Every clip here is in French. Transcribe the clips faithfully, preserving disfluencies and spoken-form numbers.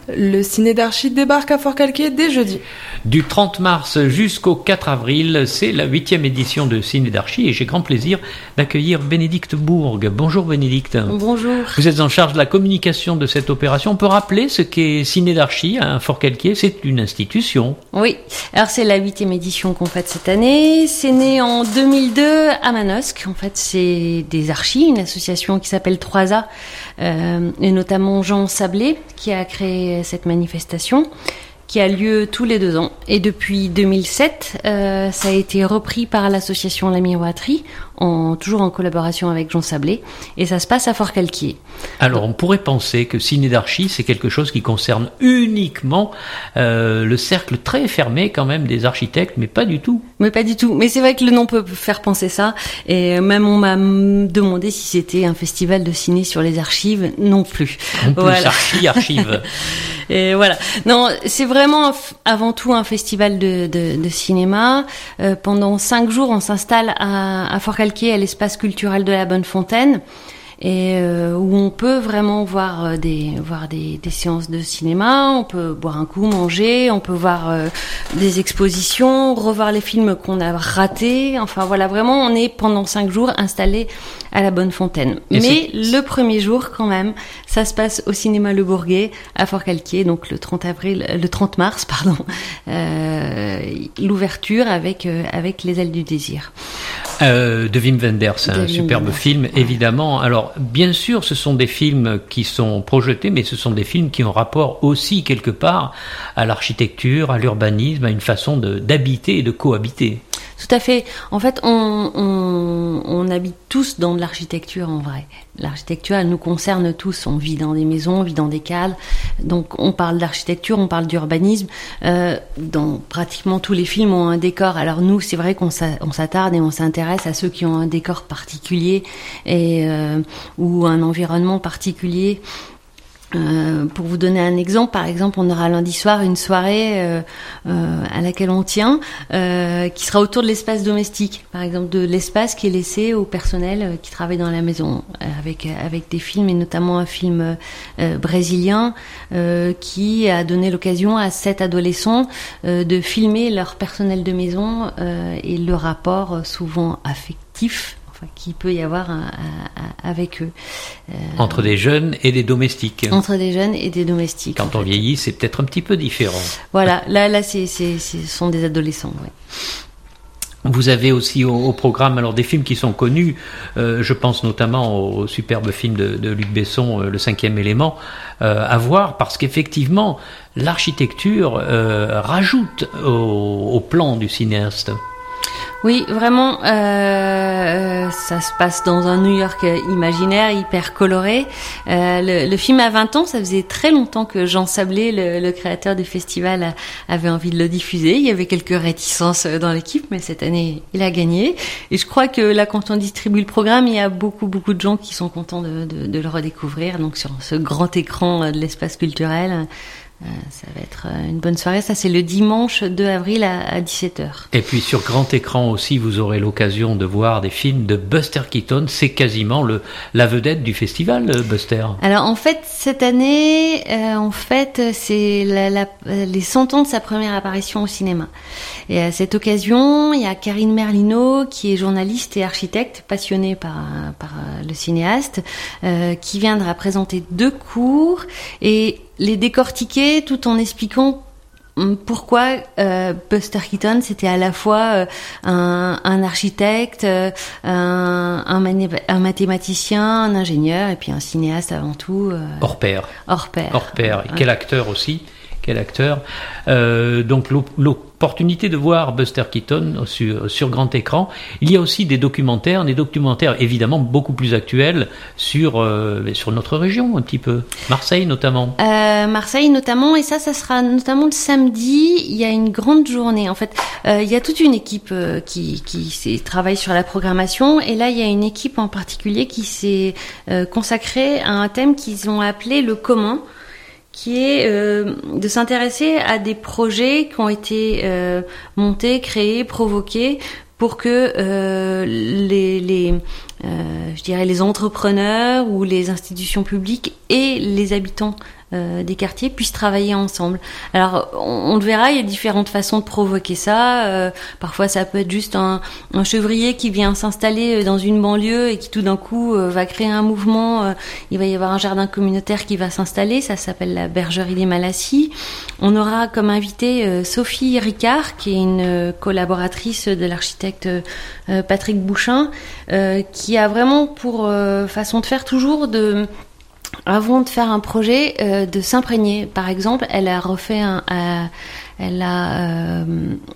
Le ciné d'Archi débarque à Forcalquier dès jeudi. Du trente mars jusqu'au quatre avril, c'est la huitième édition de Ciné d'Archi et j'ai grand plaisir d'accueillir Bénédicte Bourg. Bonjour Bénédicte. Bonjour. Vous êtes en charge de la communication de cette opération. On peut rappeler ce qu'est Ciné d'Archi à Forcalquier, c'est une institution. Oui, alors c'est la huitième édition qu'on fait cette année. C'est né en deux mille deux à Manosque. En fait, c'est des archis, une association qui s'appelle trois A, euh, et notamment Jean Sablé qui a créé cette manifestation qui a lieu tous les deux ans. Et depuis deux mille sept, euh, ça a été repris par l'association La Miroiterie, en, toujours en collaboration avec Jean Sablé, et ça se passe à Forcalquier. Alors on pourrait penser que Ciné d'Archi, c'est quelque chose qui concerne uniquement euh, le cercle très fermé quand même des architectes, mais pas du tout. Mais pas du tout. Mais c'est vrai que le nom peut faire penser ça, et même on m'a demandé si c'était un festival de ciné sur les archives, non plus. Non plus, voilà. archi, archive. Et voilà. Non, c'est vraiment avant tout un festival de, de, de cinéma. Euh, pendant cinq jours, on s'installe à, à Forcalquier, à l'espace culturel de la Bonnefontaine, et euh, où on peut vraiment voir des voir des, des séances de cinéma. On peut boire un coup, manger, on peut voir euh, des expositions, revoir les films qu'on a ratés. Enfin voilà, vraiment, on est pendant cinq jours installé à la Bonnefontaine. Et Mais c'est... le premier jour, quand même, ça se passe au cinéma Le Bourguet à Forcalquier, donc le trente avril, le trente mars, pardon, euh, l'ouverture avec euh, avec Les Ailes du Désir. Euh, de Wim Wenders, c'est un superbe Wenders. film, évidemment. Alors, bien sûr, ce sont des films qui sont projetés, mais ce sont des films qui ont rapport aussi, quelque part, à l'architecture, à l'urbanisme, à une façon de, d'habiter et de cohabiter. Tout à fait. En fait, on, on, on habite tous dans de l'architecture, en vrai. L'architecture, elle nous concerne tous. On vit dans des maisons, on vit dans des cadres. Donc, on parle d'architecture, on parle d'urbanisme. Euh, dans pratiquement tous les films ont un décor. Alors nous, c'est vrai qu'on s'attarde et on s'intéresse à ceux qui ont un décor particulier et euh, ou un environnement particulier. Euh, pour vous donner un exemple, par exemple, on aura lundi soir une soirée euh, euh, à laquelle on tient, euh, qui sera autour de l'espace domestique, par exemple de l'espace qui est laissé au personnel euh, qui travaille dans la maison, euh, avec avec des films et notamment un film euh, brésilien euh, qui a donné l'occasion à sept adolescents euh, de filmer leur personnel de maison euh, et le rapport euh, souvent affectif qu'il peut y avoir un, un, avec eux. Euh, entre des jeunes et des domestiques. Entre des jeunes et des domestiques. Quand on fait. vieillit, c'est peut-être un petit peu différent. Voilà, là, là c'est, c'est, ce sont des adolescents, ouais. Vous avez aussi au, au programme alors des films qui sont connus, euh, je pense notamment au, au superbe film de, de Luc Besson, euh, Le Cinquième Élément, euh, à voir parce qu'effectivement l'architecture euh, rajoute au, au plan du cinéaste. Oui, vraiment, euh, ça se passe dans un New York imaginaire, hyper coloré. Euh, le, le film a vingt ans, ça faisait très longtemps que Jean Sablé, le, le créateur du festival, avait envie de le diffuser. Il y avait quelques réticences dans l'équipe, mais cette année, il a gagné. Et je crois que là, quand on distribue le programme, il y a beaucoup, beaucoup de gens qui sont contents de, de, de le redécouvrir. Donc sur ce grand écran de l'espace culturel, Euh, ça va être une bonne soirée. Ça, c'est le dimanche deux avril à, à dix-sept heures. Et puis sur grand écran aussi, vous aurez l'occasion de voir des films de Buster Keaton. C'est quasiment le, la vedette du festival, Buster. Alors en fait, cette année, euh, en fait, c'est la, la, les cent ans de sa première apparition au cinéma. Et à cette occasion, il y a Karine Merlino, qui est journaliste et architecte, passionnée par, par le cinéaste, euh, qui viendra présenter deux cours et les décortiquer tout en expliquant pourquoi euh, Buster Keaton c'était à la fois euh, un, un architecte, euh, un, un, mané- un mathématicien, un ingénieur et puis un cinéaste avant tout. Euh, hors pair. Hors pair. Hors pair. Et quel acteur aussi. Quel acteur. Euh, donc l'opportunité de voir Buster Keaton sur, sur grand écran. Il y a aussi des documentaires, des documentaires évidemment beaucoup plus actuels sur, euh, sur notre région un petit peu. Marseille notamment. Euh, Marseille notamment, et ça, ça sera notamment le samedi. Il y a une grande journée. En fait, euh, il y a toute une équipe euh, qui, qui travaille sur la programmation. Et là, il y a une équipe en particulier qui s'est euh, consacrée à un thème qu'ils ont appelé le commun, qui est euh, de s'intéresser à des projets qui ont été euh, montés, créés, provoqués pour que euh, les, les euh, je dirais les entrepreneurs ou les institutions publiques et les habitants euh, des quartiers puissent travailler ensemble. Alors, on, on le verra, il y a différentes façons de provoquer ça. Euh, parfois, ça peut être juste un, un chevrier qui vient s'installer dans une banlieue et qui tout d'un coup euh, va créer un mouvement. Euh, il va y avoir un jardin communautaire qui va s'installer. Ça s'appelle la Bergerie des Malassis. On aura comme invitée euh, Sophie Ricard, qui est une euh, collaboratrice de l'architecte euh, Patrick Bouchin, euh, qui a vraiment pour euh, façon de faire toujours de... Avant de faire un projet, euh, de s'imprégner. Par exemple, elle a refait un, euh, elle a euh,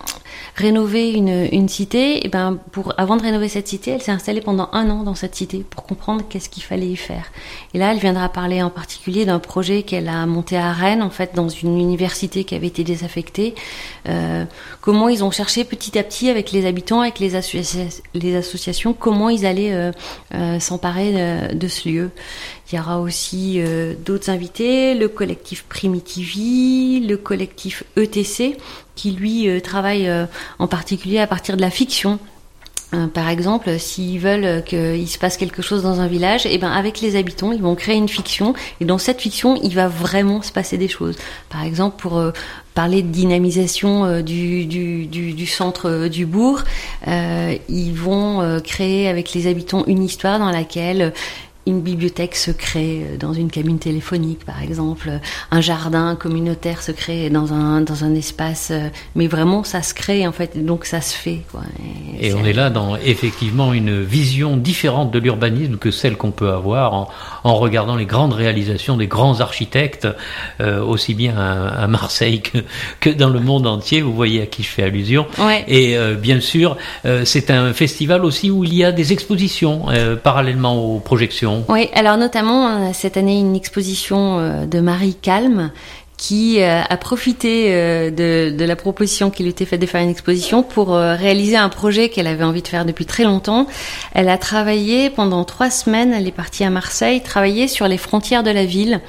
rénové une, une cité. Et ben, pour avant de rénover cette cité, elle s'est installée pendant un an dans cette cité pour comprendre qu'est-ce qu'il fallait y faire. Et là, elle viendra parler en particulier d'un projet qu'elle a monté à Rennes, en fait, dans une université qui avait été désaffectée. Euh, comment ils ont cherché petit à petit avec les habitants, avec les, associa- les associations, comment ils allaient euh, euh, s'emparer de, de ce lieu. Il y aura aussi euh, d'autres invités, le collectif Primitivi, le collectif E T C, qui lui euh, travaille euh, en particulier à partir de la fiction. Euh, par exemple, s'ils veulent qu'il se passe quelque chose dans un village, et ben avec les habitants, ils vont créer une fiction, et dans cette fiction, il va vraiment se passer des choses. Par exemple, pour euh, parler de dynamisation euh, du, du, du, du centre euh, du bourg, euh, ils vont euh, créer avec les habitants une histoire dans laquelle une bibliothèque se crée dans une cabine téléphonique, par exemple. Un jardin communautaire se crée dans un, dans un espace. Mais vraiment, ça se crée, en fait. Donc, ça se fait, quoi. Et, Et on est là dans, effectivement, une vision différente de l'urbanisme que celle qu'on peut avoir en, en regardant les grandes réalisations des grands architectes, euh, aussi bien à, à Marseille que, que dans le monde entier. Vous voyez à qui je fais allusion. Ouais. Et euh, bien sûr, euh, c'est un festival aussi où il y a des expositions, euh, parallèlement aux projections. Oui, alors notamment, on a cette année une exposition de Marie Calme qui a profité de, de la proposition qui lui était faite de faire une exposition pour réaliser un projet qu'elle avait envie de faire depuis très longtemps. Elle a travaillé pendant trois semaines, elle est partie à Marseille, travailler sur les frontières de la ville,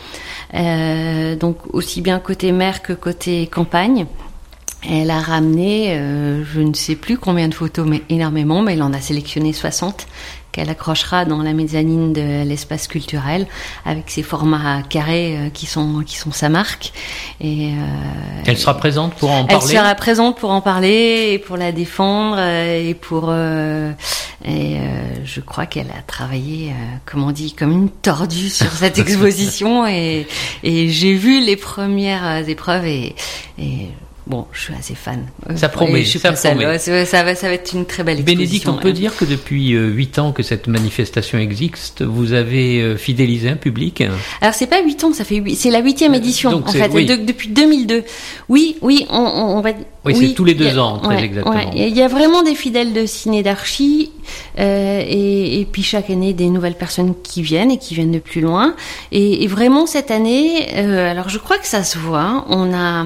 euh, donc aussi bien côté mer que côté campagne. Elle a ramené, euh, je ne sais plus combien de photos, mais énormément, mais elle en a sélectionné soixante qu'elle accrochera dans la mezzanine de l'espace culturel avec ses formats carrés euh, qui sont qui sont sa marque. Et euh, elle sera présente pour en elle parler. Elle sera présente pour en parler et pour la défendre euh, et pour euh, et euh, je crois qu'elle a travaillé, euh, comme on dit, comme une tordue sur cette exposition et et j'ai vu les premières épreuves et et bon, je suis assez fan. Ça promet, je suis ça pas promet. Seule. Ouais, ça, va, ça va être une très belle exposition. Bénédicte, on peut dire que depuis huit ans que cette manifestation existe, vous avez fidélisé un public. Alors c'est pas huit ans, ça fait huit, c'est la huitième édition Donc, en fait, oui. de, depuis deux mille deux. Oui, oui, on, on, on va. Oui, oui, c'est tous les deux a, ans, très ouais, exactement. Ouais. Il y a vraiment des fidèles de Ciné d'Archi, euh, et, et puis chaque année des nouvelles personnes qui viennent et qui viennent de plus loin. Et, et vraiment cette année, euh, alors je crois que ça se voit, hein, on a.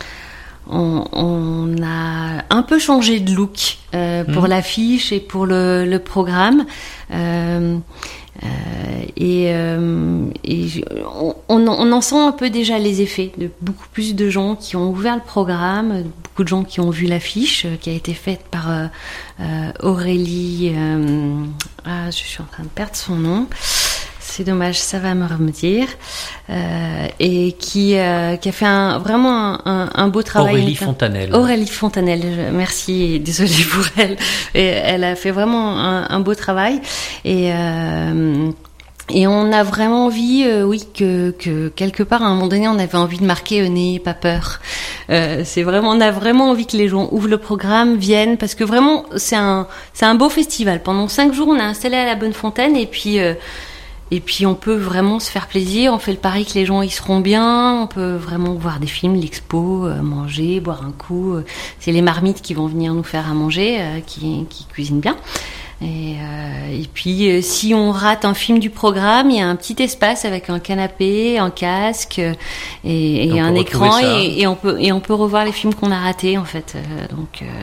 On, on a un peu changé de look euh, pour mmh. l'affiche et pour le, le programme. Euh, euh, et euh, et on, on en sent un peu déjà les effets de beaucoup plus de gens qui ont ouvert le programme, beaucoup de gens qui ont vu l'affiche euh, qui a été faite par euh, euh, Aurélie. Euh, ah, je suis en train de perdre son nom. C'est dommage, ça va me remédier. Euh, et qui, euh, qui a fait un, vraiment un, un beau travail. Aurélie Fontanelle. Aurélie Fontanelle, je, merci, désolée pour elle. Et elle a fait vraiment un, un beau travail. Et, euh, et on a vraiment envie, euh, oui, que, que quelque part, à un moment donné, on avait envie de marquer euh, « N'ayez pas peur euh, ». C'est vraiment, on a vraiment envie que les gens ouvrent le programme, viennent, parce que vraiment, c'est un, c'est un beau festival. Pendant cinq jours, on a installé à la Bonne Fontaine, et puis... Euh, Et puis on peut vraiment se faire plaisir, on fait le pari que les gens y seront bien, on peut vraiment voir des films, l'expo, euh, manger, boire un coup. Euh, c'est les marmites qui vont venir nous faire à manger, euh, qui, qui cuisinent bien. Et, euh, et puis euh, si on rate un film du programme, il y a un petit espace avec un canapé, un casque et, et un écran et, et on peut et on peut revoir les films qu'on a ratés en fait. Euh, donc euh,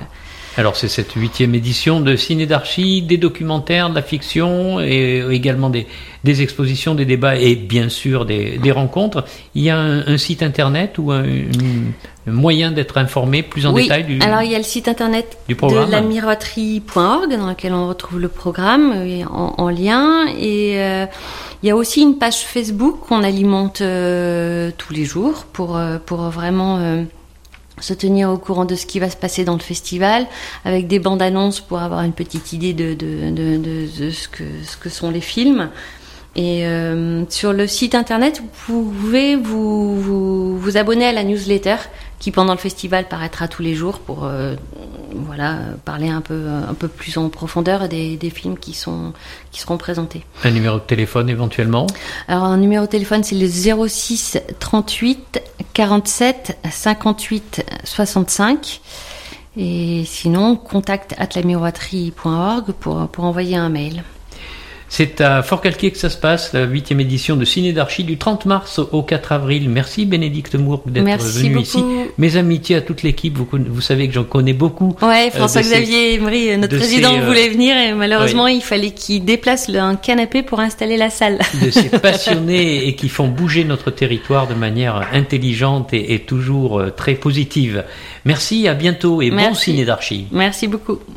Alors c'est cette huitième édition de Ciné d'Archi, des documentaires, de la fiction et également des, des expositions, des débats et bien sûr des, des rencontres. Il y a un, un site internet ou un, une, un moyen d'être informé plus en oui, détail du alors il y a le site internet du programme de la miroiterie point org dans lequel on retrouve le programme en, en lien et euh, il y a aussi une page Facebook qu'on alimente euh, tous les jours pour, euh, pour vraiment... Euh, se tenir au courant de ce qui va se passer dans le festival, avec des bandes annonces pour avoir une petite idée de, de, de, de, de ce, que, ce que sont les films. Et euh, sur le site internet, vous pouvez vous, vous, vous abonner à la newsletter qui pendant le festival paraîtra tous les jours pour euh, voilà, parler un peu, un peu plus en profondeur des, des films qui, sont, qui seront présentés. Un numéro de téléphone éventuellement ? Alors un numéro de téléphone c'est le zéro six trente-huit quarante-sept cinquante-huit soixante-cinq et sinon contact arobase la miroiterie point org pour, pour envoyer un mail. C'est à Forcalquier que ça se passe, la huitième édition de Ciné d'Archi du trente mars au quatre avril. Merci Bénédicte Mourgue d'être Merci venue beaucoup. ici. Mes amitiés à toute l'équipe, vous, vous savez que j'en connais beaucoup. Ouais, François-Xavier Emery, notre président, ces, euh, voulait venir et malheureusement oui. il fallait qu'il déplace le, un canapé pour installer la salle. De ces passionnés et qui font bouger notre territoire de manière intelligente et, et toujours très positive. Merci, à bientôt et Merci. bon Ciné d'Archi. Merci beaucoup.